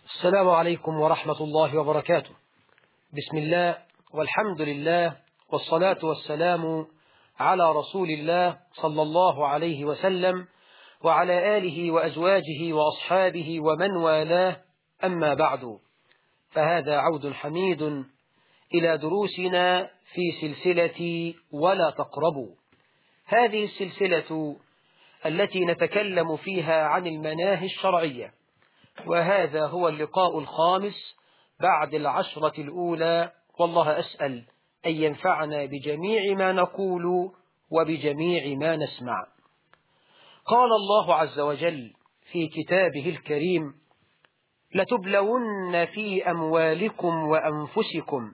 السلام عليكم ورحمة الله وبركاته. بسم الله والحمد لله والصلاة والسلام على رسول الله صلى الله عليه وسلم وعلى آله وأزواجه وأصحابه ومن والاه، أما بعد، فهذا عود حميد إلى دروسنا في سلسلة ولا تقربوا. هذه السلسلة التي نتكلم فيها عن المناهي الشرعية، وهذا هو اللقاء الخامس بعد 10 الأولى، والله أسأل أن ينفعنا بجميع ما نقول وبجميع ما نسمع. قال الله عز وجل في كتابه الكريم: لتبلون في أموالكم وأنفسكم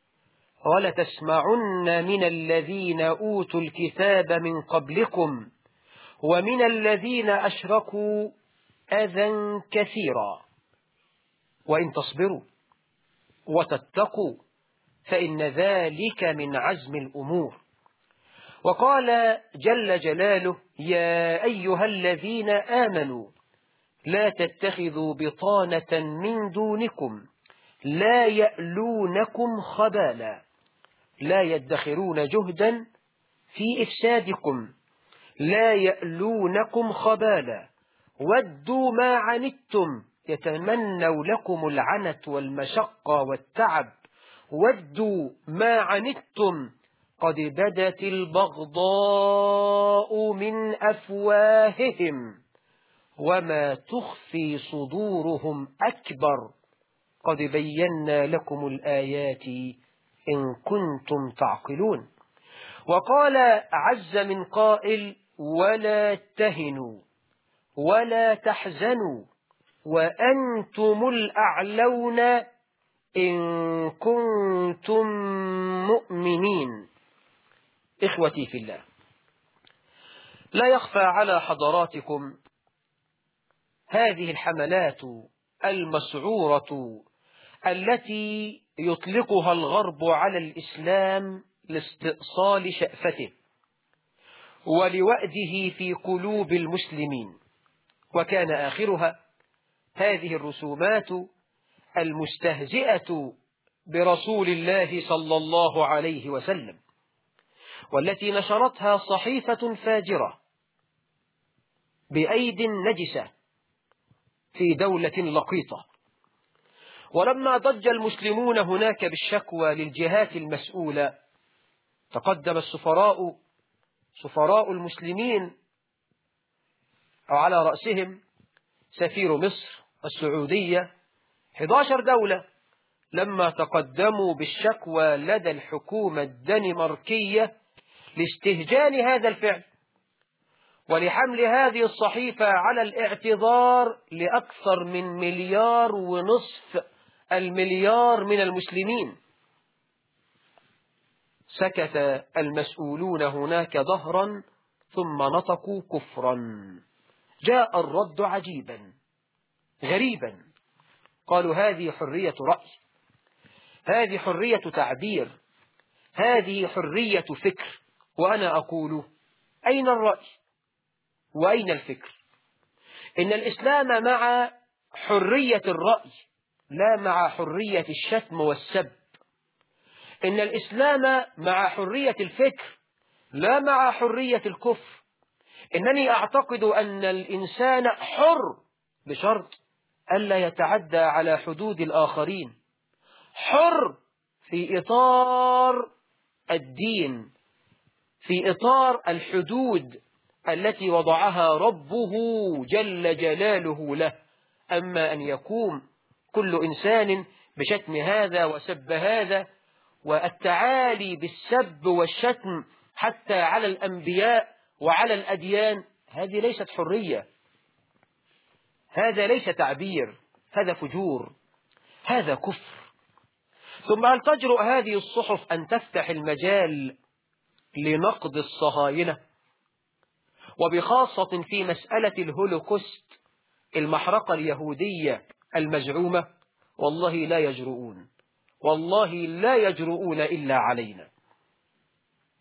ولتسمعن من الذين أوتوا الكتاب من قبلكم ومن الذين أشركوا أذى كثيرا وإن تصبروا وتتقوا فإن ذلك من عزم الأمور. وقال جل جلاله: يا أيها الذين آمنوا لا تتخذوا بطانة من دونكم لا يألونكم خبالا لا يدخرون جهدا في إفسادكم لا يألونكم خبالا ودوا ما عنتم يتمنوا لكم العنة والمشقة والتعب ودوا ما عنتم قد بدت البغضاء من أفواههم وما تخفي صدورهم أكبر قد بينا لكم الآيات إن كنتم تعقلون. وقال عز من قائل: ولا تهنوا ولا تحزنوا وأنتم الأعلون إن كنتم مؤمنين. إخوتي في الله، لا يخفى على حضراتكم هذه الحملات المسعورة التي يطلقها الغرب على الإسلام لاستئصال شأفته ولوأده في قلوب المسلمين، وكان آخرها هذه الرسومات المستهزئة برسول الله صلى الله عليه وسلم، والتي نشرتها صحيفة فاجرة بأيد نجسة في دولة لقيطة. ولما ضج المسلمون هناك بالشكوى للجهات المسؤولة، تقدم سفراء المسلمين وعلى رأسهم سفير مصر والسعودية، 11 دولة، لما تقدموا بالشكوى لدى الحكومة الدنماركية لاستهجان هذا الفعل ولحمل هذه الصحيفة على الاعتذار لأكثر من 1.5 مليار من المسلمين، سكت المسؤولون هناك ظهرا ثم نطقوا كفرا. جاء الرد عجيبا غريبا، قالوا: هذه حرية رأي، هذه حرية تعبير، هذه حرية فكر. وأنا أقول: أين الرأي وأين الفكر؟ إن الإسلام مع حرية الرأي لا مع حرية الشتم والسب. إن الإسلام مع حرية الفكر لا مع حرية الكفر. إنني أعتقد أن الإنسان حر بشرط ألا يتعدى على حدود الآخرين، حر في إطار الدين، في إطار الحدود التي وضعها ربه جل جلاله له. أما أن يقوم كل إنسان بشتم هذا وسب هذا والتعالي بالسب والشتم حتى على الأنبياء وعلى الأديان، هذه ليست حرية، هذا ليس تعبير، هذا فجور، هذا كفر. ثم هل تجرؤ هذه الصحف أن تفتح المجال لنقد الصهاينة، وبخاصة في مسألة الهولوكوست، المحرقة اليهودية المزعومة؟ والله لا يجرؤون، والله لا يجرؤون إلا علينا.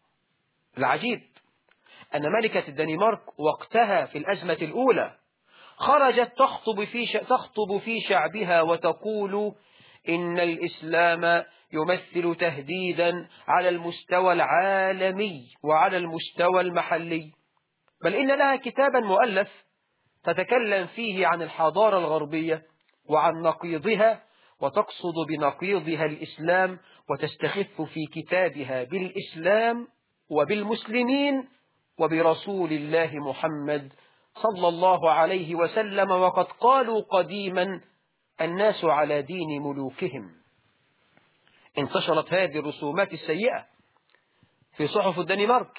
العجيب أن ملكة الدنمارك وقتها في الأزمة الأولى خرجت تخطب في شعبها وتقول إن الإسلام يمثل تهديدا على المستوى العالمي وعلى المستوى المحلي، بل إن لها كتابا مؤلف تتكلم فيه عن الحضارة الغربية وعن نقيضها، وتقصد بنقيضها الإسلام، وتستخف في كتابها بالإسلام وبالمسلمين وبرسول الله محمد صلى الله عليه وسلم. وقد قالوا قديما الناس على دين ملوكهم. انتشرت هذه الرسومات السيئة في صحف الدنمارك،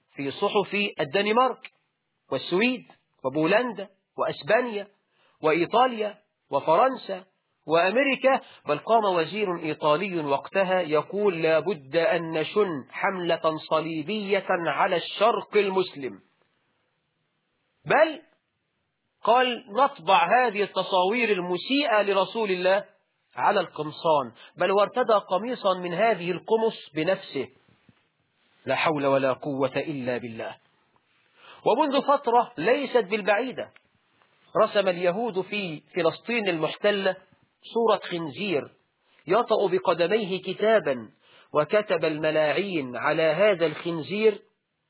والسويد وبولندا وأسبانيا وإيطاليا وفرنسا وأمريكا، بل قام وزير إيطالي وقتها يقول لا بد أن نشن حملة صليبية على الشرق المسلم، بل قال نطبع هذه التصاوير المسيئة لرسول الله على القمصان، بل وارتدى قميصا من هذه القمص بنفسه. لا حول ولا قوة إلا بالله. ومنذ فترة ليست بالبعيدة رسم اليهود في فلسطين المحتلة صورة خنزير يطأ بقدميه كتابا، وكتب الملاعين على هذا الخنزير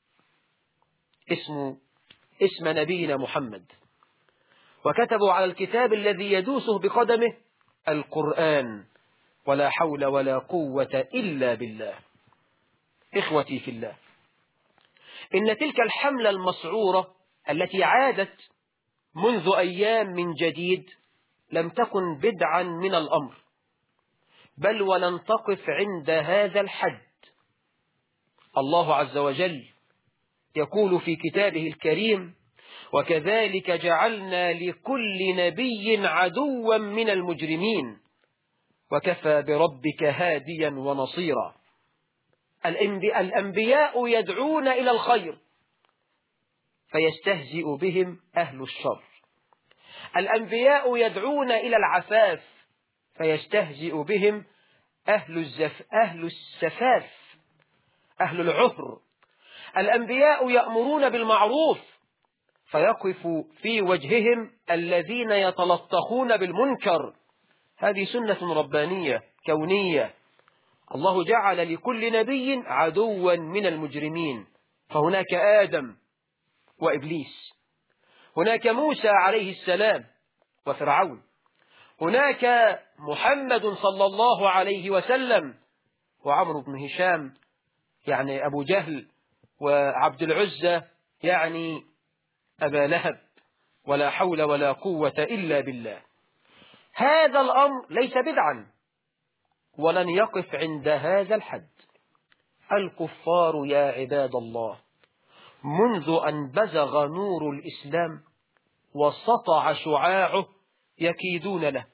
اسم نبينا محمد، وكتبوا على الكتاب الذي يدوسه بقدمه القرآن. ولا حول ولا قوة إلا بالله. إخوتي في الله، إن تلك الحملة المسعورة التي عادت منذ أيام من جديد لم تكن بدعا من الأمر، بل ولن تقف عند هذا الحد. الله عز وجل يقول في كتابه الكريم وكذلك جعلنا لكل نبي عدوا من المجرمين وكفى بربك هاديا ونصيرا. الأنبياء يدعون إلى الخير فيستهزئ بهم أهل الشر، الأنبياء يدعون إلى العفاف فيستهزئ بهم أهل السفاف، أهل العهر. الأنبياء يأمرون بالمعروف فيقف في وجههم الذين يتلطخون بالمنكر. هذه سنة ربانية كونية. الله جعل لكل نبي عدوا من المجرمين، فهناك آدم وإبليس، هناك موسى عليه السلام وفرعون، هناك محمد صلى الله عليه وسلم وعمرو بن هشام يعني أبو جهل، وعبد العزة يعني أبا لهب. ولا حول ولا قوة إلا بالله. هذا الأمر ليس بدعا ولن يقف عند هذا الحد. الكفار يا عباد الله منذ أن بزغ نور الإسلام وسطع شعاعه يكيدون له.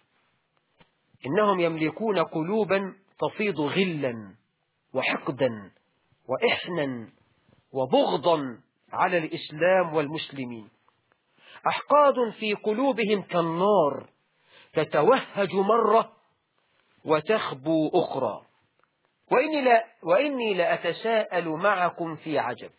إنهم يملكون قلوبا تفيض غلا وحقدا وإحنا وبغضا على الإسلام والمسلمين، أحقاد في قلوبهم كالنار تتوهج مرة وتخبو أخرى. وإني لأتساءل معكم في عجب،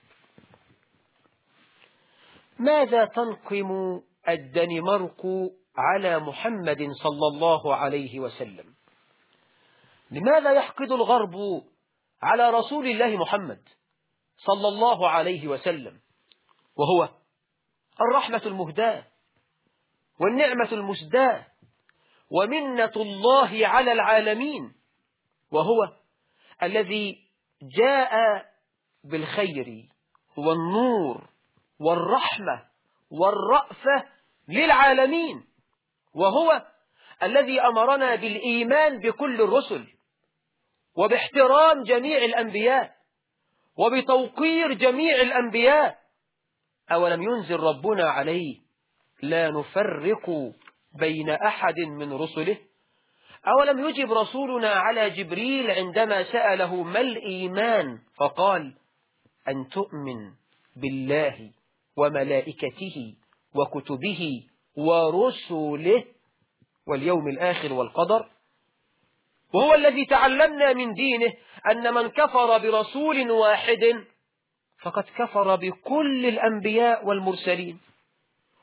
ماذا تنقم الدنمارك على محمد صلى الله عليه وسلم؟ لماذا يحقد الغرب على رسول الله محمد صلى الله عليه وسلم وهو الرحمة المهداة والنعمة المسداة ومنة الله على العالمين، وهو الذي جاء بالخير والنور والرحمة والرأفة للعالمين، وهو الذي أمرنا بالإيمان بكل الرسل وباحترام جميع الأنبياء وبتوقير جميع الأنبياء. أولم ينزل ربنا عليه لا نفرق بين أحد من رسله؟ أولم يجب رسولنا على جبريل عندما سأله ما الإيمان فقال أن تؤمن بالله وملائكته وكتبه ورسله واليوم الآخر والقدر؟ وهو الذي تعلمنا من دينه أن من كفر برسول واحد فقد كفر بكل الأنبياء والمرسلين.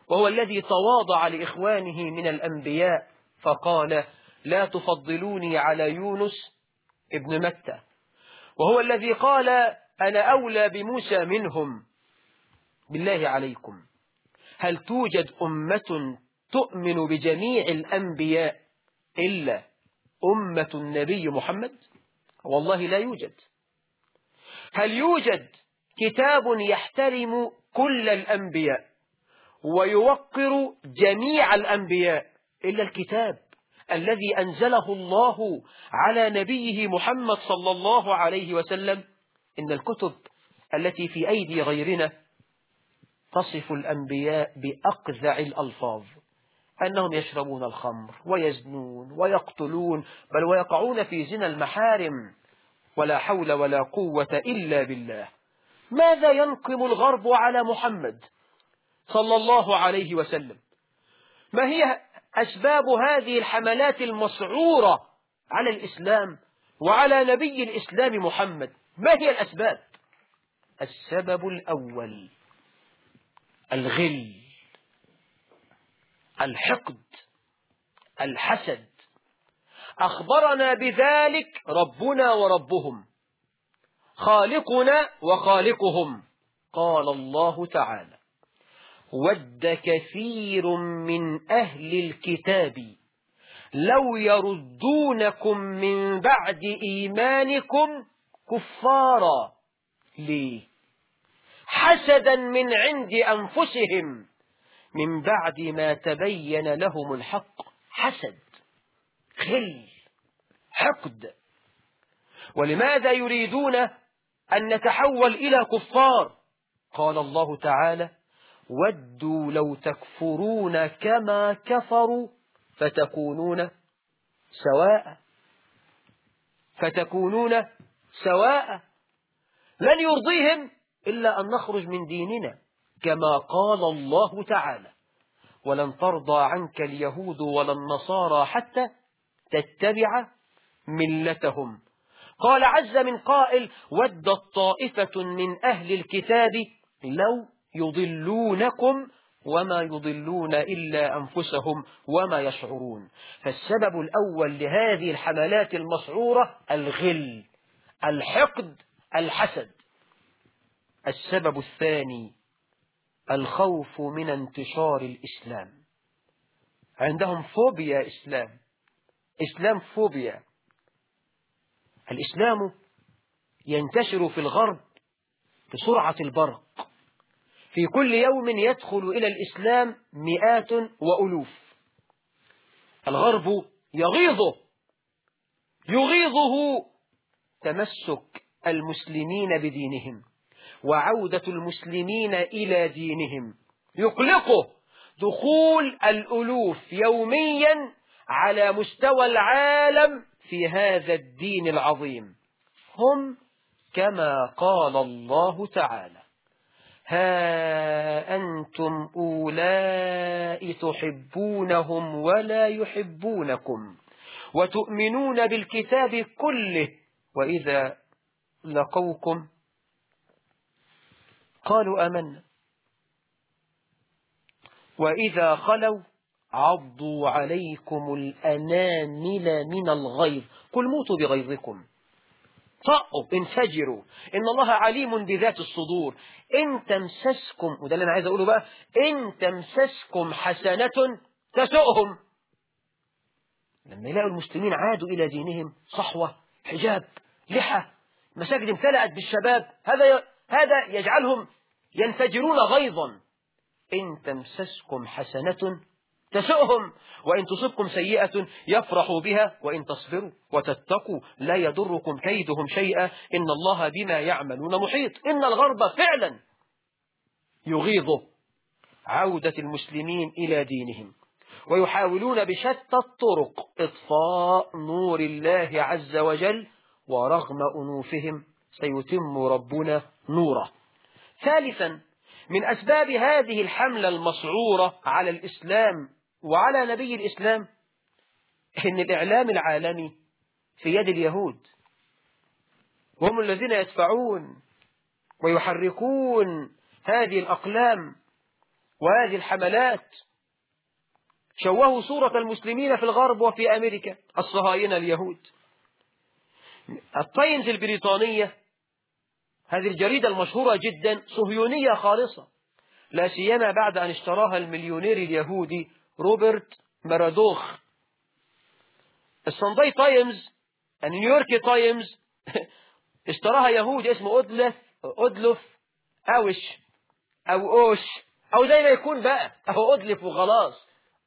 وهو الذي تواضع لإخوانه من الأنبياء فقال لا تفضلوني على يونس ابن متى، وهو الذي قال أنا أولى بموسى منهم. بالله عليكم، هل توجد أمة تؤمن بجميع الأنبياء إلا أمة النبي محمد؟ والله لا يوجد. هل يوجد كتاب يحترم كل الأنبياء ويوقر جميع الأنبياء إلا الكتاب الذي أنزله الله على نبيه محمد صلى الله عليه وسلم؟ إن الكتب التي في أيدي غيرنا تصف الأنبياء بأقذع الألفاظ، أنهم يشربون الخمر ويزنون ويقتلون، بل ويقعون في زنا المحارم، ولا حول ولا قوة إلا بالله. ماذا ينقم الغرب على محمد صلى الله عليه وسلم؟ ما هي أسباب هذه الحملات المسعورة على الإسلام وعلى نبي الإسلام محمد؟ ما هي الأسباب؟ السبب الأول الغل، الحقد، الحسد. أخبرنا بذلك ربنا وربهم، خالقنا وخالقهم. قال الله تعالى ود كثير من أهل الكتاب لو يردونكم من بعد إيمانكم كفارا. ليه؟ حسدا من عند أنفسهم من بعد ما تبين لهم الحق. حسد، غل، حقد. ولماذا يريدون أن نتحول إلى كفار؟ قال الله تعالى ودوا لو تكفرون كما كفروا فتكونون سواء. لن يرضيهم إلا أن نخرج من ديننا، كما قال الله تعالى ولن ترضى عنك اليهود ولا النصارى حتى تتبع ملتهم. قال عز من قائل ودت طائفة من أهل الكتاب لو يضلونكم وما يضلون إلا أنفسهم وما يشعرون. فالسبب الأول لهذه الحملات المسعورة الغل، الحقد، الحسد. السبب الثاني الخوف من انتشار الإسلام. عندهم فوبيا إسلام فوبيا. الإسلام ينتشر في الغرب بسرعة البرق، في كل يوم يدخل إلى الإسلام مئات وألوف. الغرب يغيظه تمسك المسلمين بدينهم وعودة المسلمين إلى دينهم، يقلقه دخول الألوف يوميا على مستوى العالم في هذا الدين العظيم. هم كما قال الله تعالى ها أنتم أولئك تحبونهم ولا يحبونكم وتؤمنون بالكتاب كله وإذا لقوكم قالوا آمنا وإذا خلوا عضوا عليكم الأنامل من الغيظ قل موتوا بغيظكم. طأوا، انفجروا، إن الله عليم بذات الصدور. إن تمسسكم، وده اللي أنا عايز أقوله بقى، إن تمسسكم حسنة تسؤهم. لما يلاقوا المسلمين عادوا إلى دينهم، صحوة، حجاب، لحى، مساجد امتلأت بالشباب، هذا يجعلهم ينفجرون غيظا. إن تمسسكم حسنة تسؤهم وإن تصبكم سيئة يفرحوا بها وإن تصبروا وتتقوا لا يضركم كيدهم شيئا إن الله بما يعملون محيط. إن الغرب فعلا يغيظه عودة المسلمين إلى دينهم، ويحاولون بشتى الطرق إطفاء نور الله عز وجل، ورغم أنوفهم سيتم ربنا نوره. ثالثا من أسباب هذه الحملة المسعورة على الإسلام وعلى نبي الإسلام إن الإعلام العالمي في يد اليهود، وهم الذين يدفعون ويحركون هذه الأقلام وهذه الحملات شوهوا صورة المسلمين في الغرب وفي أمريكا، الصهاينة اليهود. التايمز البريطانية، هذه الجريدة المشهورة جدا، صهيونية خالصة، لا سيما بعد أن اشتراها المليونير اليهودي روبرت مرادوخ. السانداي تايمز، النيويورك تايمز اشتراها يهودي اسمه أودلف أوش أو أوش أو زي ما يكون بقى، أو أودلف وخلاص.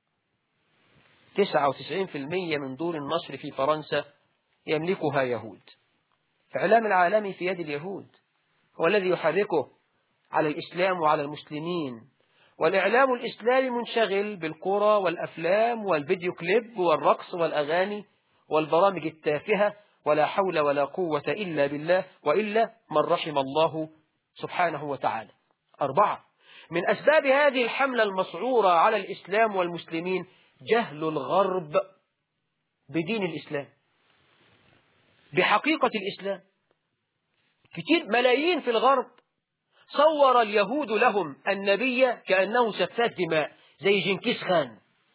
99% من دور النشر في فرنسا يملكها يهود. الإعلام العالمي في يد اليهود، هو الذي يحركه على الإسلام وعلى المسلمين. والإعلام الإسلامي منشغل بالكرة والأفلام والفيديو كليب والرقص والأغاني والبرامج التافهة، ولا حول ولا قوة إلا بالله، وإلا من رحم الله سبحانه وتعالى. 4، من أسباب هذه الحملة المسعورة على الإسلام والمسلمين جهل الغرب بدين الإسلام، بحقيقة الإسلام. كتير ملايين في الغرب صور اليهود لهم النبي كأنه سفاك دماء زي جنكيز خان،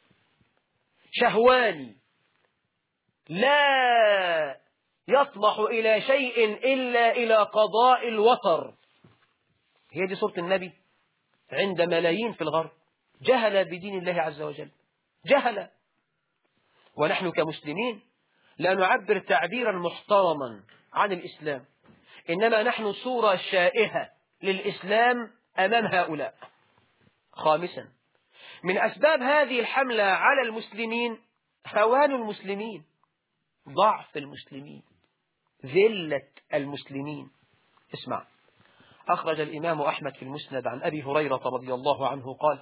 شهواني لا يطمح إلى شيء إلا إلى قضاء الوطر. هي دي صورة النبي عند ملايين في الغرب، جهل بدين الله عز وجل، جهل. ونحن كمسلمين لا نعبر تعبيرا محترما عن الإسلام، إنما نحن صورة شائهة للإسلام أمام هؤلاء. 5، من أسباب هذه الحملة على المسلمين هوان المسلمين، ضعف المسلمين، ذلة المسلمين. اسمع، أخرج الإمام أحمد في المسند عن أبي هريرة رضي الله عنه قال: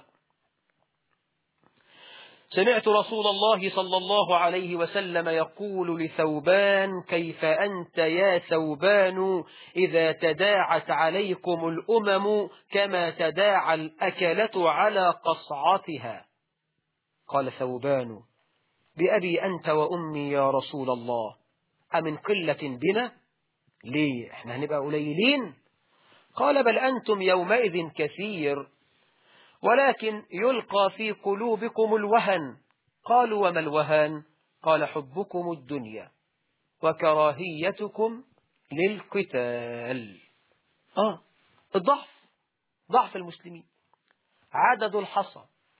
سمعت رسول الله صلى الله عليه وسلم يقول لثوبان: كيف أنت يا ثوبان إذا تداعت عليكم الأمم كما تداعى الأكلة على قصعتها؟ قال ثوبان: بأبي أنت وأمي يا رسول الله، أمن قلة بنا؟ ليه احنا هنبقى قليلين؟ قال: بل أنتم يومئذ كثير، ولكن يلقى في قلوبكم الوهن. قالوا: وما الوهن؟ قال: حبكم الدنيا وكراهيتكم للقتال. الضعف، ضعف المسلمين، عدد الحصى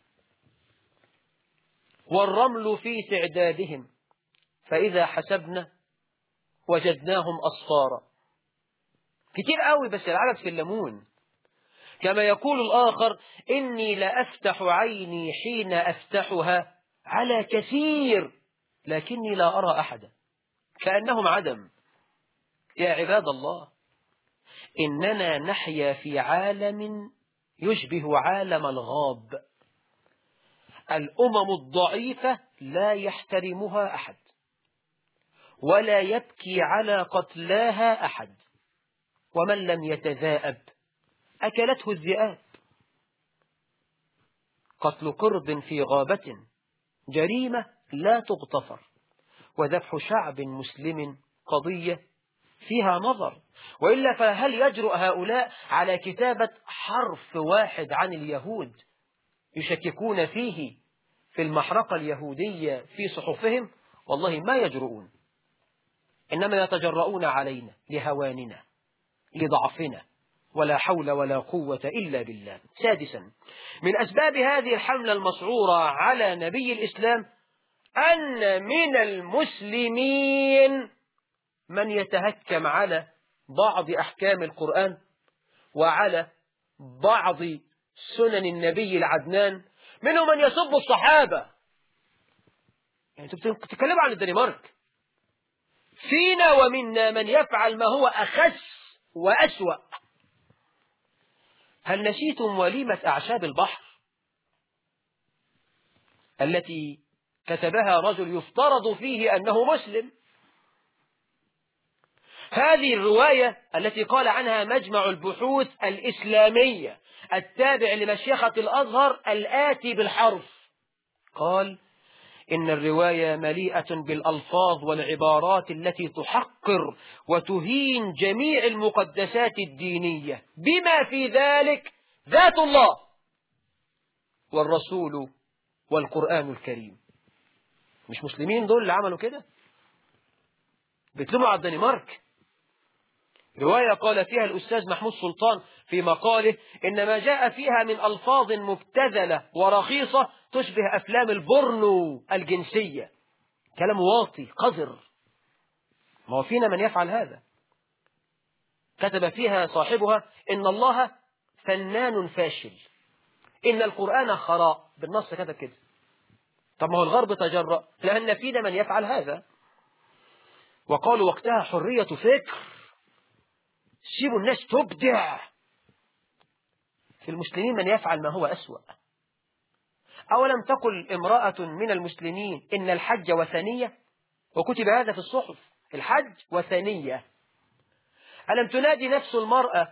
والرمل في تعدادهم، فإذا حسبنا وجدناهم أصفارا. كتير قوي بس العدد في الليمون. كما يقول الآخر: إني لأفتح عيني حين أفتحها على كثير لكني لا أرى أحدا، كأنهم عدم. يا عباد الله، إننا نحيا في عالم يشبه عالم الغاب. الأمم الضعيفة لا يحترمها أحد، ولا يبكي على قتلاها أحد، ومن لم يتذاءب أكلته الذئاب. قتل قرد في غابة جريمة لا تغتفر، وذبح شعب مسلم قضية فيها نظر. وإلا فهل يجرؤ هؤلاء على كتابة حرف واحد عن اليهود يشككون فيه في المحرقة اليهودية في صحفهم؟ والله ما يجرؤون، إنما يتجرؤون علينا لهواننا لضعفنا، ولا حول ولا قوة إلا بالله. 6، من أسباب هذه الحملة المسعورة على نبي الإسلام أن من المسلمين من يتهكم على بعض أحكام القرآن وعلى بعض سنن النبي العدنان، منهم من يسب الصحابة. يعني تتكلموا عن الدنمارك، فينا ومنا من يفعل ما هو أخس وأسوأ. هل نسيتم وليمة أعشاب البحر التي كتبها رجل يفترض فيه أنه مسلم؟ هذه الرواية التي قال عنها مجمع البحوث الإسلامية التابع لمشيخة الأزهر الآتي بالحرف، قال: إن الرواية مليئة بالألفاظ والعبارات التي تحقر وتهين جميع المقدسات الدينية، بما في ذلك ذات الله. والرسول والقرآن الكريم. مش مسلمين دول اللي عملوا كده؟ بيتلموا على الدنمارك. رواية قال فيها الأستاذ محمود سلطان في مقاله إن ما جاء فيها من ألفاظ مبتذلة ورخيصة تشبه أفلام البورنو الجنسية، كلام واطي قذر. ما هو فينا من يفعل هذا. كتب فيها صاحبها إن الله فنان فاشل، إن القرآن خراء، بالنص كتب كده. طب ما هو الغرب تجرأ، لأن فينا من يفعل هذا. وقالوا وقتها حرية فكر، سيبوا الناس تبدع. في المسلمين من يفعل ما هو أسوأ. أولم تقل امرأة من المسلمين إن الحج وثنية؟ وكتب هذا في الصحف، الحج وثنية. ألم تنادي نفس المرأة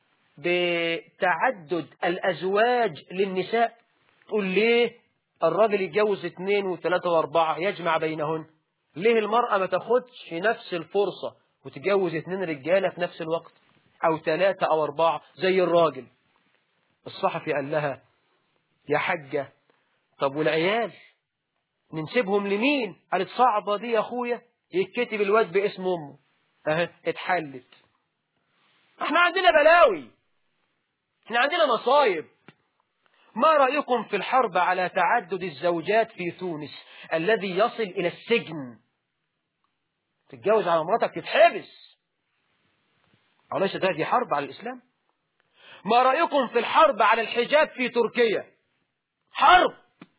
بتعدد الأزواج للنساء؟ تقول ليه الراجل يتجوز 2 و3 و4 يجمع بينهن؟ ليه المرأة ما تاخدش نفس الفرصة وتتجوز 2 رجالة في نفس الوقت، أو 3 أو 4 زي الراجل؟ الصحفي قال لها يا حجة، طب والعيال ننسبهم لمين؟ قالت صعبة دي يا أخويا، يتكتب الواد باسم أمه. اتحلت. احنا عندنا بلاوي، احنا عندنا مصايب. ما رأيكم في الحرب على تعدد الزوجات في تونس الذي يصل إلى السجن؟ تتجوز على مراتك تتحبس. أوليس هذه حرب على الإسلام؟ ما رأيكم في الحرب على الحجاب في تركيا؟ حرب.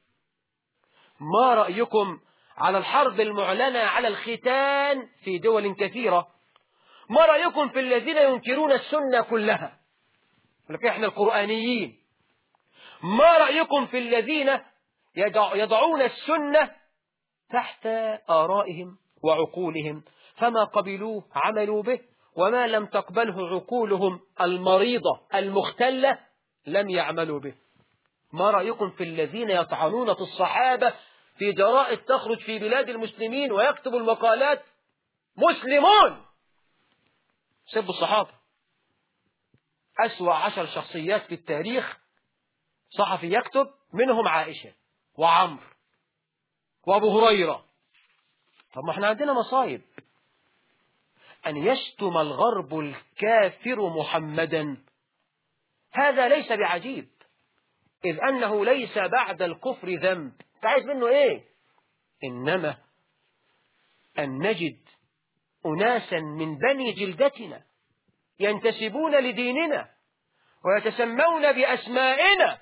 ما رأيكم على الحرب المعلنة على الختان في دول كثيرة؟ ما رأيكم في الذين ينكرون السنة كلها، لكن احنا القرآنيين؟ ما رأيكم في الذين يضعون السنة تحت آرائهم وعقولهم، فما قبلوه عملوا به، وما لم تقبله عقولهم المريضة المختلة لم يعملوا به؟ ما رأيكم في الذين يطعنون في الصحابة في جرائد تخرج في بلاد المسلمين ويكتب المقالات مسلمون سبوا الصحابة؟ أسوأ 10 شخصيات في التاريخ صحفي يكتب منهم عائشة وعمر وأبو هريرة. طب ما احنا عندنا مصايب. أن يشتم الغرب الكافر محمدا هذا ليس بعجيب، إذ أنه ليس بعد الكفر ذنب. انت عايز منه إيه؟ إنما أن نجد أناسا من بني جلدتنا ينتسبون لديننا ويتسمون بأسمائنا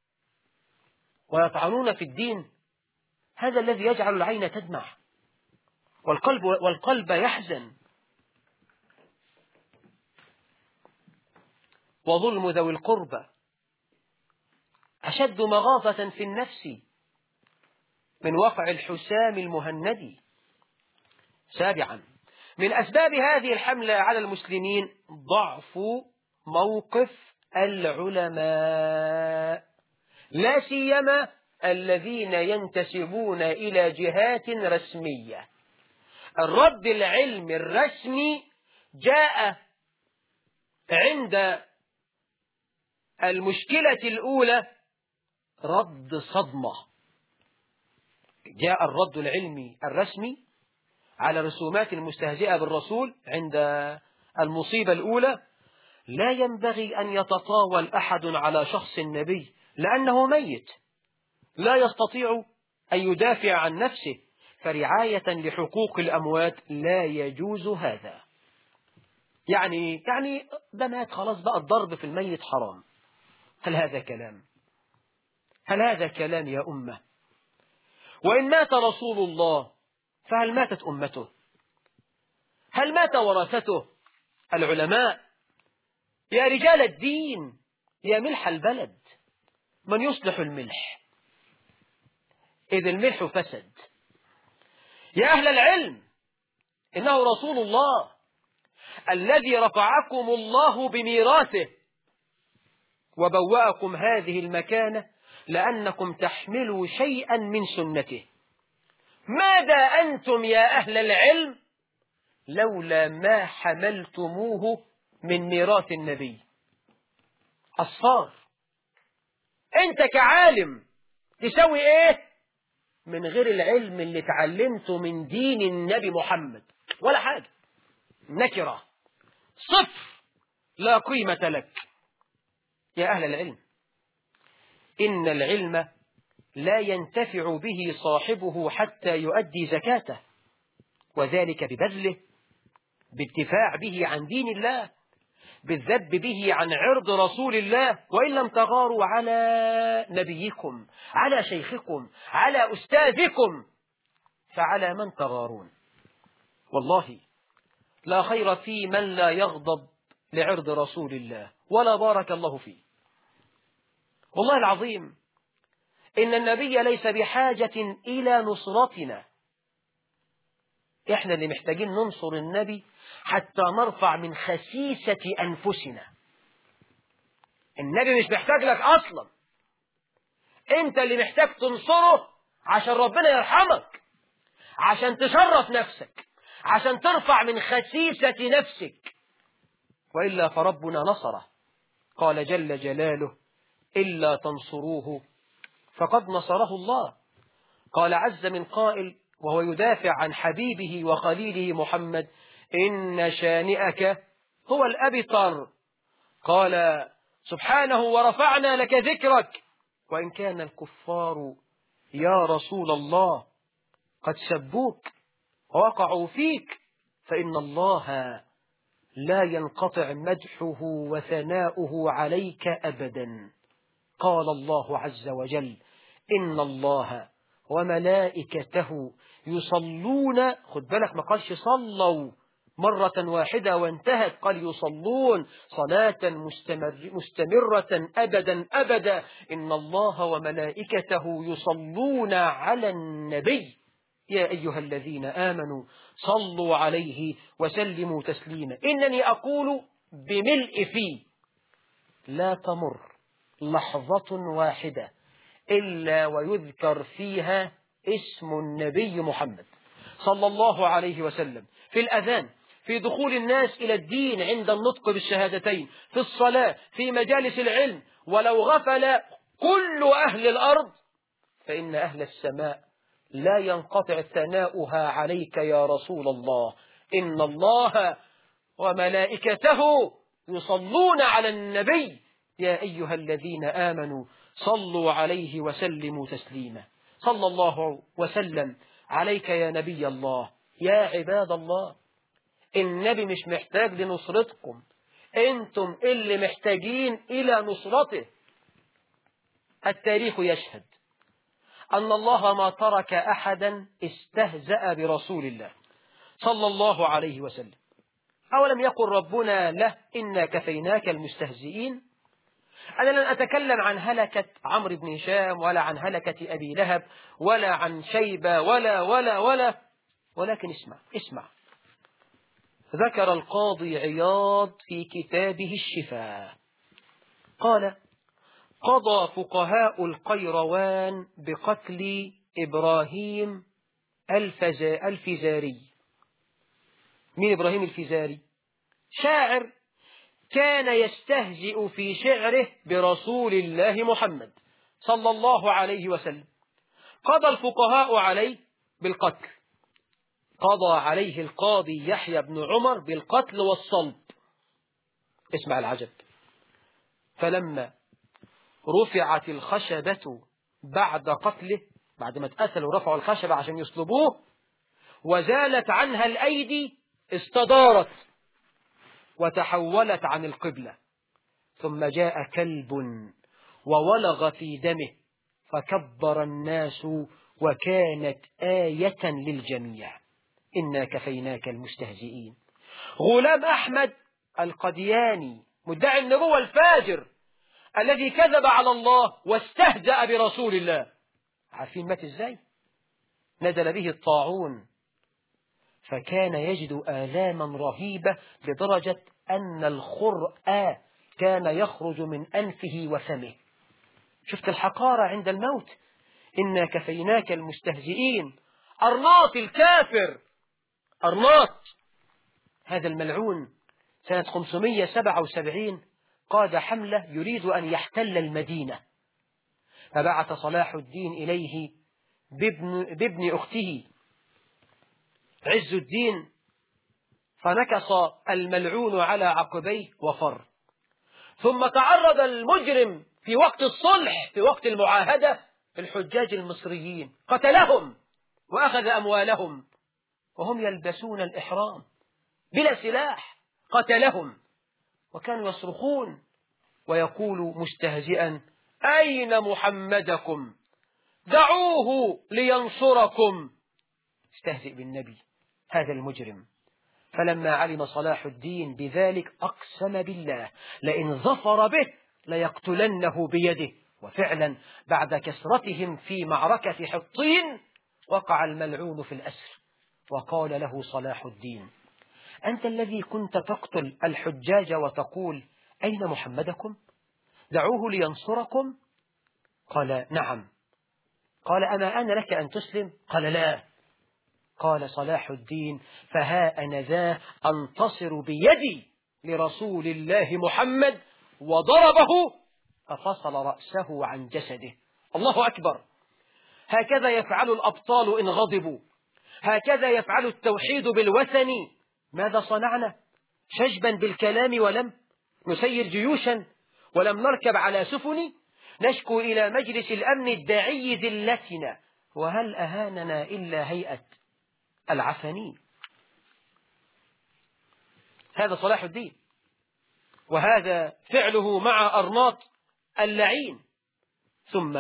ويطعنون في الدين، هذا الذي يجعل العين تدمع والقلب يحزن. وظلم ذوي القربى أشد مغاظة في النفس من وقع الحسام المهندي. 7. من أسباب هذه الحملة على المسلمين ضعف موقف العلماء، لا سيما الذين ينتسبون إلى جهات رسمية. الرد العلمي الرسمي جاء عند المشكلة الأولى رد صدمة. جاء الرد العلمي الرسمي على رسومات المستهزئة بالرسول عند المصيبة الأولى. لا ينبغي أن يتطاول أحد على شخص النبي لأنه ميت لا يستطيع أن يدافع عن نفسه، فرعاية لحقوق الأموات لا يجوز هذا. يعني ده مات خلاص، بقى الضرب في الميت حرام. هل هذا كلام؟ هل هذا كلام يا أمة؟ وإن مات رسول الله فهل ماتت أمته؟ هل مات ورثته العلماء؟ يا رجال الدين، يا ملح البلد، من يصلح الملح إذ الملح فسد؟ يا أهل العلم، إنه رسول الله الذي رفعكم الله بميراثه وبوأكم هذه المكانة لأنكم تحملوا شيئا من سنته. ماذا أنتم يا أهل العلم لولا ما حملتموه من ميراث النبي؟ أصفار. أنت كعالم تسوي ايه من غير العلم اللي اتعلمته من دين النبي محمد؟ ولا حاجة، نكرة، صفر، لا قيمة لك. يا أهل العلم، إن العلم لا ينتفع به صاحبه حتى يؤدي زكاته، وذلك ببذله، بالدفاع به عن دين الله، بالذب به عن عرض رسول الله. وإن لم تغاروا على نبيكم، على شيخكم، على أستاذكم، فعلى من تغارون؟ والله لا خير في من لا يغضب لعرض رسول الله ولا بارك الله فيه. والله العظيم إن النبي ليس بحاجة إلى نصرتنا، إحنا اللي محتاجين ننصر النبي حتى نرفع من خسيسة أنفسنا. النبي مش محتاج لك أصلا، أنت اللي محتاج تنصره عشان ربنا يرحمك، عشان تشرف نفسك، عشان ترفع من خسيسة نفسك. وإلا فربنا نصره، قال جل جلاله: إلا تنصروه فقد نصره الله. قال عز من قائل وهو يدافع عن حبيبه وخليله محمد: إن شانئك هو الأبتر. قال سبحانه: ورفعنا لك ذكرك. وإن كان الكفار يا رسول الله قد سبوك ووقعوا فيك، فإن الله لا ينقطع مدحه وثناؤه عليك أبدا. قال الله عز وجل: إن الله وملائكته يصلون، خد بالك ما قالش صلوا مرة واحدة وانتهت، قال يصلون صلاة مستمرة أبدا أبدا. إن الله وملائكته يصلون على النبي يا أيها الذين آمنوا صلوا عليه وسلموا تسليما. إنني أقول بملء فيه: لا تمر لحظة واحدة إلا ويذكر فيها اسم النبي محمد صلى الله عليه وسلم، في الأذان، في دخول الناس إلى الدين عند النطق بالشهادتين، في الصلاة، في مجالس العلم. ولو غفل كل أهل الأرض فإن أهل السماء لا ينقطع ثناؤها عليك يا رسول الله. إن الله وملائكته يصلون على النبي يا أيها الذين آمنوا صلوا عليه وسلموا تسليما. صلى الله وسلم عليك يا نبي الله. يا عباد الله، النبي مش محتاج لنصرتكم، أنتم اللي محتاجين إلى نصرته. التاريخ يشهد أن الله ما ترك أحدا استهزأ برسول الله صلى الله عليه وسلم. أولم يقل ربنا له: إنا كفيناك المستهزئين؟ أنا لن أتكلم عن هلكة عمرو بن هشام ولا عن هلكة أبي لهب ولا عن شيبة ولا، ولكن اسمع. ذكر القاضي عياض في كتابه الشفاء، قال: قضى فقهاء القيروان بقتل إبراهيم الفزاري. مين إبراهيم الفزاري؟ شاعر كان يستهزئ في شعره برسول الله محمد صلى الله عليه وسلم. قضى الفقهاء عليه بالقتل، قضى عليه القاضي يحيى بن عمر بالقتل والصلب. اسمع العجب: فلما رفعت الخشبة بعد قتله، بعد ما اتقتلوا رفعوا الخشبة عشان يصلبوه، وزالت عنها الأيدي، استدارت وتحولت عن القبلة، ثم جاء كلب وولغ في دمه فكبر الناس، وكانت آية للجميع. إنا كفيناك المستهزئين. غلام أحمد القدياني مدعي النبوة الفاجر الذي كذب على الله واستهزأ برسول الله، عارفين مات ازاي؟ نزل به الطاعون فكان يجد آلاما رهيبة لدرجة أن الخرء كان يخرج من أنفه وفمه. شفت الحقارة عند الموت؟ إنا كفيناك المستهزئين. أرناط الكافر، أرناط هذا الملعون سنة 577 قاد حملة يريد أن يحتل المدينة، فبعث صلاح الدين إليه بابن أخته عز الدين، فنكص الملعون على عقبيه وفر. ثم تعرض المجرم في وقت الصلح، في وقت المعاهدة، الحجاج المصريين، قتلهم وأخذ أموالهم وهم يلبسون الإحرام بلا سلاح، قتلهم. وكانوا يصرخون ويقول مستهزئا: أين محمدكم؟ دعوه لينصركم. استهزئ بالنبي هذا المجرم. فلما علم صلاح الدين بذلك أقسم بالله لئن ظفر به ليقتلنه بيده. وفعلا بعد كسرتهم في معركة حطين وقع الملعون في الأسر. وقال له صلاح الدين: أنت الذي كنت تقتل الحجاج وتقول أين محمدكم؟ دعوه لينصركم. قال: نعم. قال: أما آن لك أن تسلم؟ قال: لا. قال صلاح الدين: فها أنا ذا أنتصر بيدي لرسول الله محمد، وضربه ففصل رأسه عن جسده. الله أكبر. هكذا يفعل الأبطال إن غضبوا، هكذا يفعل التوحيد بالوثن. ماذا صنعنا؟ شجبا بالكلام ولم نسير جيوشا، ولم نركب على سفن، نشكو إلى مجلس الأمن الداعي ذلتنا، وهل أهاننا إلا هيئة العفني. هذا صلاح الدين، وهذا فعله مع أرناط اللعين. ثم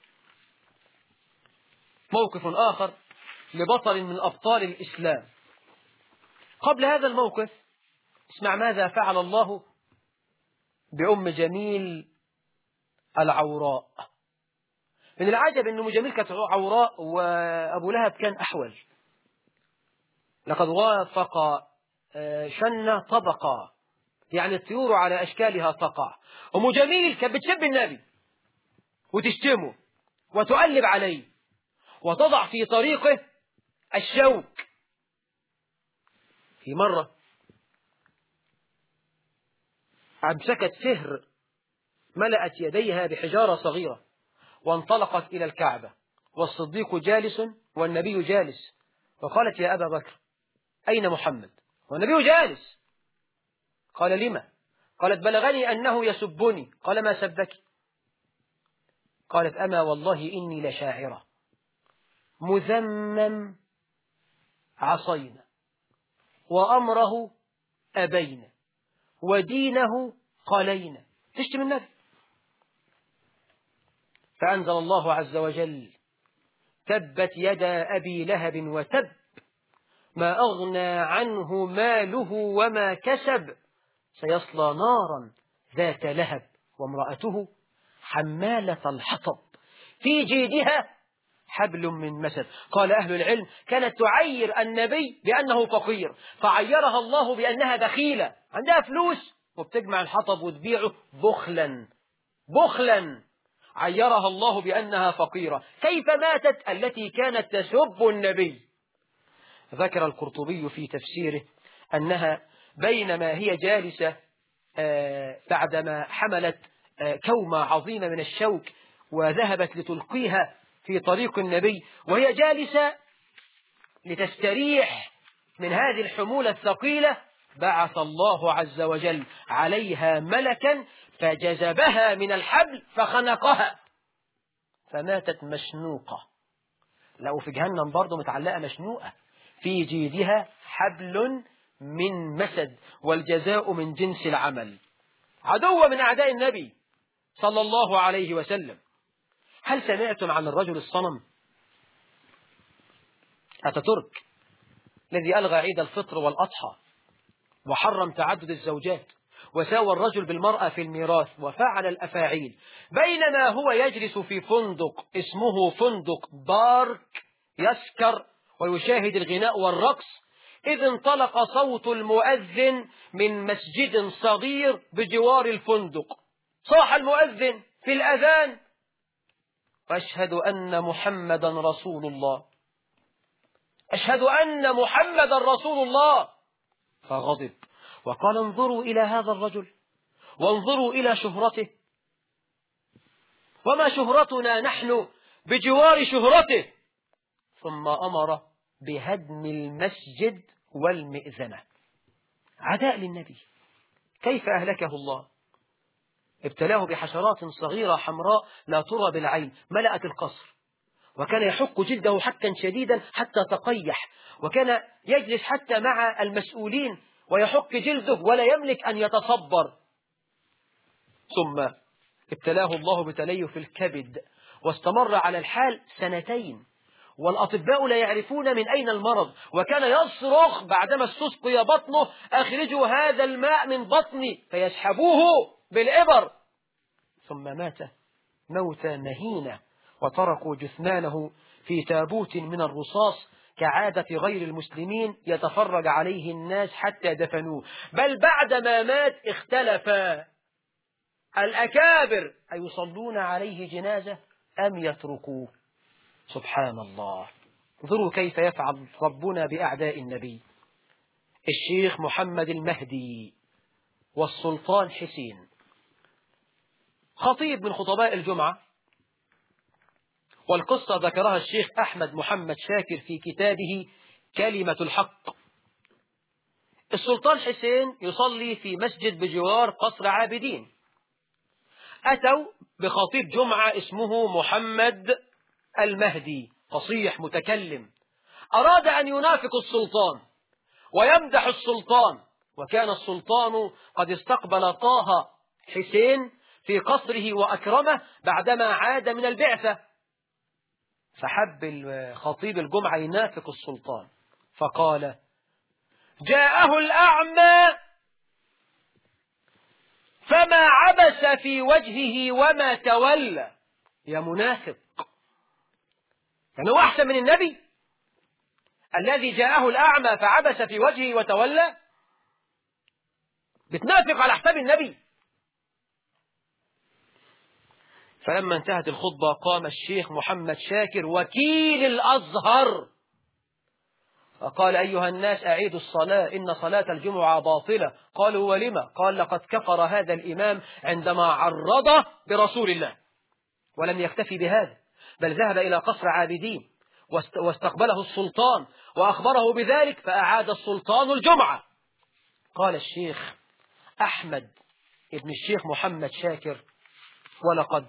موقف آخر لبطل من أبطال الإسلام. قبل هذا الموقف اسمع ماذا فعل الله بأم جميل العوراء. من العجب أن أم جميل كانت عوراء وأبو لهب كان أحول. لقد وافق شن طبقا، يعني الطيور على أشكالها تقع. أم جميل كانت بتسب النبي وتشتمه وتقلب عليه وتضع في طريقه الشوك. في مرة أمسكت سهر ملأت يديها بحجارة صغيرة وانطلقت إلى الكعبة، والصديق جالس والنبي جالس، وقالت: يا أبا بكر أين محمد؟ والنبي جالس. قال: لما؟ قالت: بلغني أنه يسبني. قال: ما سبك؟ قالت: أما والله إني لشاعرة مذمم عصينا، وأمره أبينا، ودينه قلينا. تشتم النبي. فأنزل الله عز وجل: تبت يدا أبي لهب وتب، ما أغنى عنه ماله وما كسب، سيصلى نارا ذات لهب، وامرأته حمالة الحطب، في جيدها حبل من مسد. قال أهل العلم: كانت تعير النبي بأنه فقير، فعيرها الله بأنها بخيلة، عندها فلوس وبتجمع الحطب وتبيعه بخلا. بخلا عيرها الله بأنها فقيرة. كيف ماتت التي كانت تسب النبي؟ ذكر القرطبي في تفسيره أنها بينما هي جالسة بعدما حملت كومة عظيمة من الشوك وذهبت لتلقيها في طريق النبي، وهي جالسة لتستريح من هذه الحمولة الثقيلة، بعث الله عز وجل عليها ملكا فجذبها من الحبل فخنقها فماتت مشنوقة. لو في جهنم برضه متعلقة مشنوقة، في جيدها حبل من مسد، والجزاء من جنس العمل. عدو من أعداء النبي صلى الله عليه وسلم. هل سمعتم عن الرجل الصنم أتاتورك الذي ألغى عيد الفطر والأضحى وحرم تعدد الزوجات وساوى الرجل بالمرأة في الميراث وفعل الأفاعيل، بينما هو يجلس في فندق اسمه فندق بارك يسكر ويشاهد الغناء والرقص، إذ انطلق صوت المؤذن من مسجد صغير بجوار الفندق. صاح المؤذن في الأذان: أشهد أن محمدا رسول الله، أشهد أن محمدا رسول الله. فغضب وقال: انظروا إلى هذا الرجل وانظروا إلى شهرته. وما شهرتنا نحن بجوار شهرته. ثم أمر بهدم المسجد والمئذنة. عداء للنبي. كيف أهلكه الله؟ ابتلاه بحشرات صغيرة حمراء لا ترى بالعين ملأت القصر، وكان يحك جلده حكا شديدا حتى تقيح، وكان يجلس حتى مع المسؤولين ويحك جلده ولا يملك أن يتصبر. ثم ابتلاه الله بتليف الكبد، واستمر على الحال 2 والأطباء لا يعرفون من أين المرض، وكان يصرخ بعدما استسقي بطنه: أخرجوا هذا الماء من بطني، فيسحبوه بالإبر. ثم مات موتى مهينة، وتركوا جثمانه في تابوت من الرصاص كعادة غير المسلمين، يتفرج عليه الناس حتى دفنوه. بل بعدما مات اختلف الأكابر أيصلون عليه جنازة أم يتركوه. سبحان الله. انظروا كيف يفعل ربنا بأعداء النبي. الشيخ محمد المهدي والسلطان حسين، خطيب من خطباء الجمعة، والقصة ذكرها الشيخ أحمد محمد شاكر في كتابه كلمة الحق. السلطان حسين يصلي في مسجد بجوار قصر عابدين. أتوا بخطيب جمعة اسمه محمد المهدي، فصيح متكلم، أراد أن ينافق السلطان ويمدح السلطان، وكان السلطان قد استقبل طه حسين في قصره وأكرمه بعدما عاد من البعثة، فحب الخطيب الجمعة ينافق السلطان، فقال: جاءه الأعمى فما عبس في وجهه وما تولى. يا منافق، كان هو أحسن من النبي الذي جاءه الأعمى فعبس في وجهه وتولى؟ بتنافق على حساب النبي. فلما انتهت الخطبة قام الشيخ محمد شاكر وكيل الأزهر فقال: أيها الناس أعيدوا الصلاة، إن صلاة الجمعة باطلة. قالوا: ولما؟ قال: لقد كفر هذا الإمام عندما عرض برسول الله. ولم يكتفي بهذا، بل ذهب إلى قصر عابدين واستقبله السلطان وأخبره بذلك، فأعاد السلطان الجمعة. قال الشيخ أحمد ابن الشيخ محمد شاكر: ولقد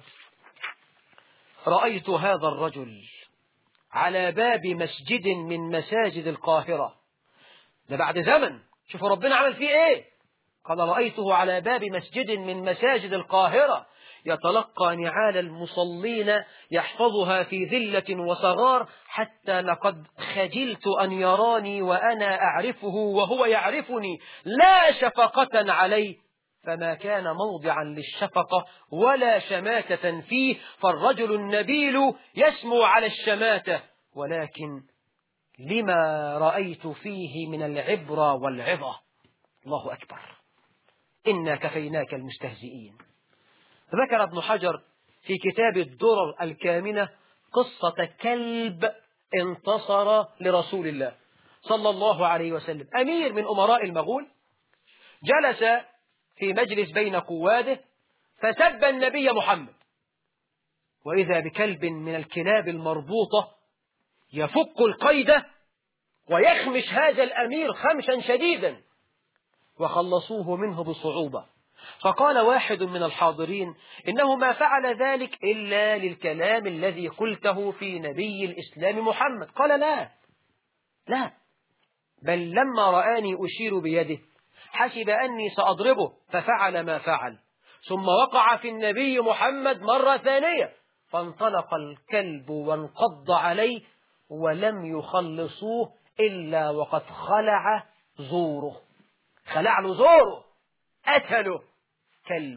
رأيت هذا الرجل على باب مسجد من مساجد القاهرة. ده بعد زمن، شوفوا ربنا عمل فيه ايه. قال: رأيته على باب مسجد من مساجد القاهرة يتلقى نعال المصلين يحفظها في ذلة وصغار، حتى لقد خجلت أن يراني وأنا أعرفه وهو يعرفني، لا شفقة عليه، فما كان موضعا للشفقة ولا شماتة فيه، فالرجل النبيل يسمو على الشماتة، ولكن لما رأيت فيه من العبرة والعظة. الله أكبر. إنا كفيناك المستهزئين. ذكر ابن حجر في كتاب الدرر الكامنة قصة كلب انتصر لرسول الله صلى الله عليه وسلم، أمير من أمراء المغول، جلس في مجلس بين قواده فسب النبي محمد، وإذا بكلب من الكلاب المربوطة يفك القيد ويخمش هذا الأمير خمشا شديدا، وخلصوه منه بصعوبة. فقال واحد من الحاضرين: إنه ما فعل ذلك إلا للكلام الذي قلته في نبي الإسلام محمد. قال: لا، بل لما رآني أشير بيده حسب أني سأضربه ففعل ما فعل، ثم وقع في النبي محمد مرة ثانية، فانطلق الكلب وانقض عليه، ولم يخلصوه إلا وقد خلع زوره. خلع له زوره، قتله. كلب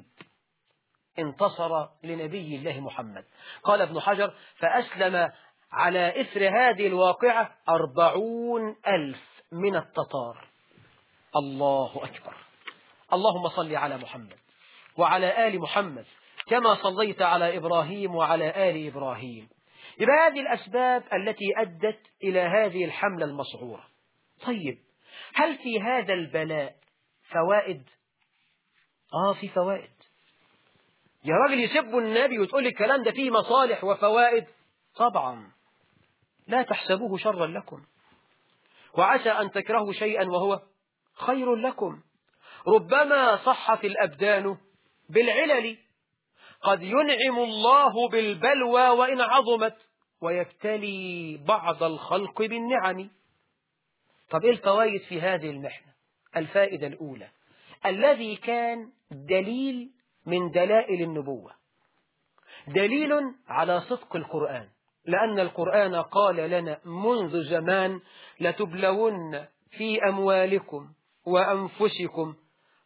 انتصر لنبي الله محمد. قال ابن حجر: فأسلم على إثر هذه الواقعة 40,000 من التتار. الله أكبر. اللهم صل على محمد وعلى آل محمد كما صليت على إبراهيم وعلى آل إبراهيم. يبقى هذه الأسباب التي أدت إلى هذه الحملة المسعورة. طيب، هل في هذا البلاء فوائد؟ في فوائد. يا راجل يسبوا النبي وتقول الكلام ده فيه مصالح وفوائد؟ طبعا لا تحسبوه شرا لكم، وعسى أن تكرهوا شيئا وهو خير لكم. ربما صحت الأبدان بالعلل، قد ينعم الله بالبلوى وإن عظمت، ويبتلي بعض الخلق بالنعم. طب إيه الفوائد في هذه المحنة؟ الفائدة الأولى، الذي كان دليل من دلائل النبوة، دليل على صدق القرآن، لأن القرآن قال لنا منذ زمان لتبلون في أموالكم وأنفسكم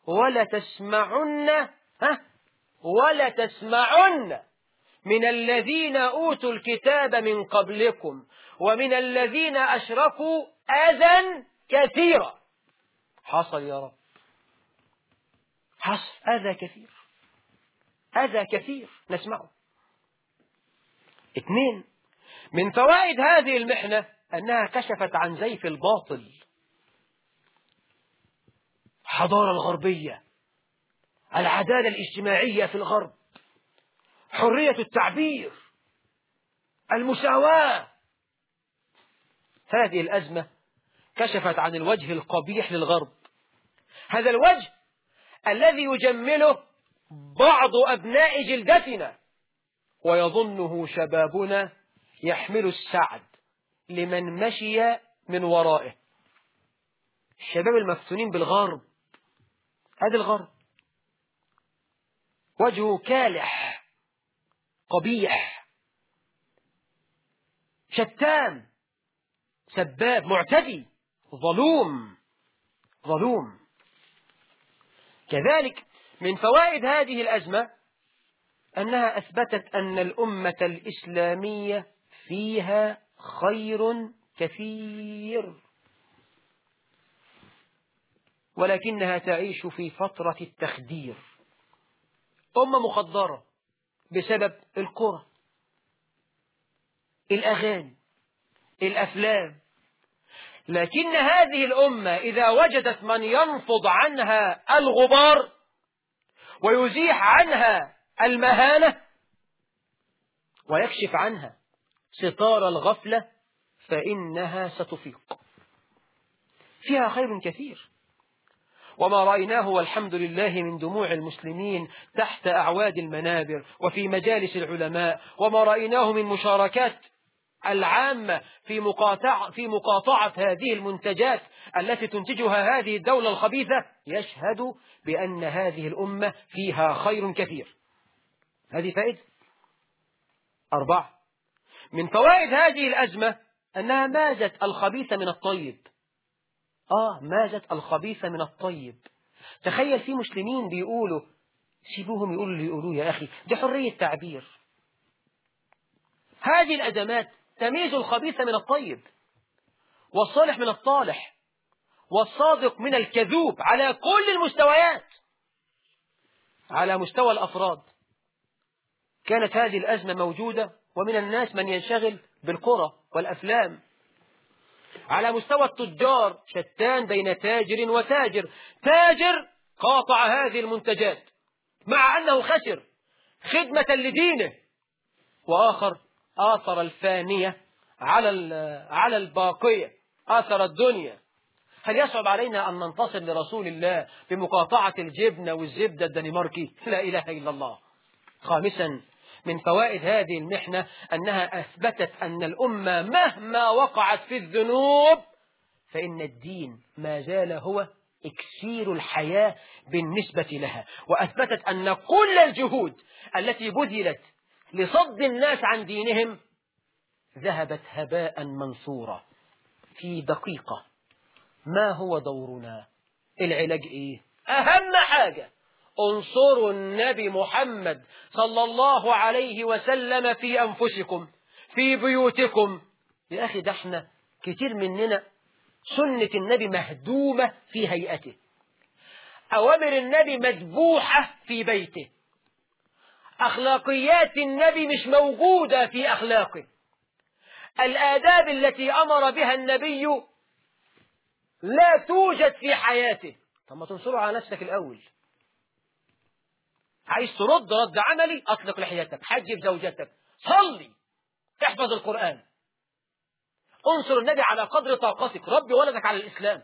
ولتسمعن من الذين أوتوا الكتاب من قبلكم ومن الذين أشركوا أذى كثيرا. حصل يا رب، حصل أذى كثير نسمعه. 2، من فوائد هذه المحنة أنها كشفت عن زيف الباطل. الحضارة الغربية، العدالة الاجتماعية في الغرب، حرية التعبير، المساواة. هذه الأزمة كشفت عن الوجه القبيح للغرب، هذا الوجه الذي يجمله بعض أبناء جلدتنا ويظنه شبابنا يحمل السعد لمن مشي من ورائه. الشباب المفتونين بالغرب، هذا الغرب وجهه كالح قبيح شتام سباب معتدي ظلوم. كذلك من فوائد هذه الأزمة أنها أثبتت أن الأمة الإسلامية فيها خير كثير، ولكنها تعيش في فترة التخدير. أمة مخدرة بسبب الكرة، الأغاني، الأفلام. لكن هذه الأمة إذا وجدت من ينفض عنها الغبار ويزيح عنها المهانة ويكشف عنها ستار الغفلة فإنها ستفيق. فيها خير كثير، وما رأيناه والحمد لله من دموع المسلمين تحت أعواد المنابر وفي مجالس العلماء، وما رأيناه من مشاركات العامة في مقاطعة هذه المنتجات التي تنتجها هذه الدولة الخبيثة، يشهد بأن هذه الأمة فيها خير كثير. هذه فائدة. 4، من فوائد هذه الأزمة أنها مازت الخبيث من الطيب. مازت الخبيث من الطيب. تخيل في مسلمين بيقولوا سيبوهم يقولوا اللي يقولوه يا أخي، دي حرية تعبير. هذه الأزمات تميز الخبيث من الطيب، والصالح من الطالح، والصادق من الكذوب على كل المستويات. على مستوى الأفراد كانت هذه الأزمة موجودة، ومن الناس من ينشغل بالقرى والأفلام. على مستوى التجار شتان بين تاجر وتاجر، تاجر قاطع هذه المنتجات مع أنه خسر خدمة لدينه، وآخر آثر الفانية على الباقية، آثر الدنيا. هل يصعب علينا أن ننتصر لرسول الله بمقاطعة الجبنة والزبدة الدنماركي؟ لا إله إلا الله. 5، من فوائد هذه المحنة أنها أثبتت أن الأمة مهما وقعت في الذنوب فإن الدين ما زال هو إكسير الحياة بالنسبة لها، وأثبتت أن كل الجهود التي بذلت لصد الناس عن دينهم ذهبت هباء منثورا. في دقيقة، ما هو دورنا؟ العلاج إيه؟ أهم حاجة انصروا النبي محمد صلى الله عليه وسلم في أنفسكم، في بيوتكم. يا أخي ده احنا كتير مننا سنة النبي مهدومة في هيئته، أوامر النبي مذبوحة في بيته، أخلاقيات النبي مش موجودة في أخلاقه، الآداب التي أمر بها النبي لا توجد في حياته. طب ما تنصروا على نفسك الأول. عايز ترد رد عملي، أطلق لحيتك، حجب زوجتك، صلي، احفظ القرآن، انصر النبي على قدر طاقتك، ربي ولدك على الإسلام.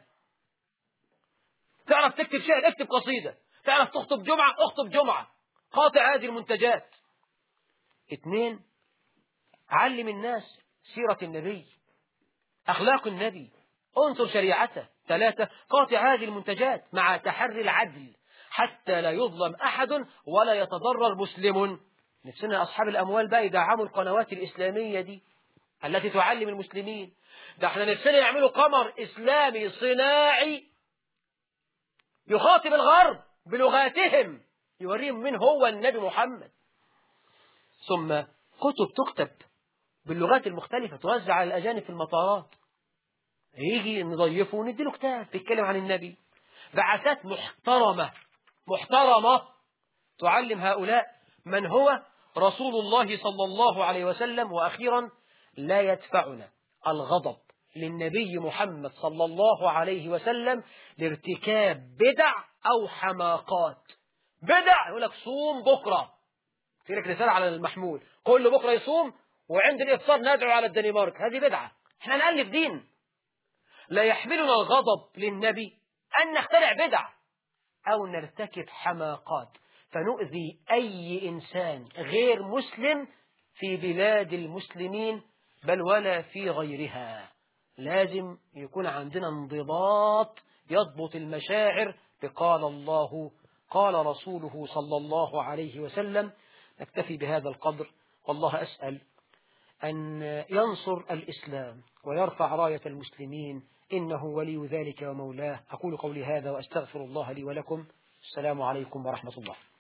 تعرف تكتب شعر، اكتب قصيدة. تعرف تخطب جمعة، اخطب جمعة. قاطع هذه المنتجات. 2، علم الناس سيرة النبي، أخلاق النبي، انصر شريعته. 3، قاطع هذه المنتجات مع تحري العدل حتى لا يظلم أحد ولا يتضرر مسلم. نفسنا أصحاب الأموال بقى يدعموا القنوات الإسلامية دي التي تعلم المسلمين. ده احنا نفسنا يعملوا قمر إسلامي صناعي يخاطب الغرب بلغاتهم، يوريهم من هو النبي محمد. ثم كتب تكتب باللغات المختلفة توزع على الأجانب في المطارات، يجي نضيفه ونديله كتاب بيتكلم عن النبي. بعثات محترمة تعلم هؤلاء من هو رسول الله صلى الله عليه وسلم. وأخيرا، لا يدفعنا الغضب للنبي محمد صلى الله عليه وسلم لارتكاب بدع أو حماقات. بدع يقول لك صوم بكرة، في لك رسالة على المحمول كل بكرة يصوم، وعند الإفطار ندعو على الدنمارك. هذه بدعة، احنا نألف دين. لا يحملنا الغضب للنبي أن نخترع بدع أو نرتكب حماقات فنؤذي أي إنسان غير مسلم في بلاد المسلمين بل ولا في غيرها. لازم يكون عندنا انضباط يضبط المشاعر بقال الله قال رسوله صلى الله عليه وسلم. نكتفي بهذا القدر، والله أسأل أن ينصر الإسلام ويرفع راية المسلمين، إنه ولي ذلك ومولاه. أقول قولي هذا وأستغفر الله لي ولكم. السلام عليكم ورحمة الله.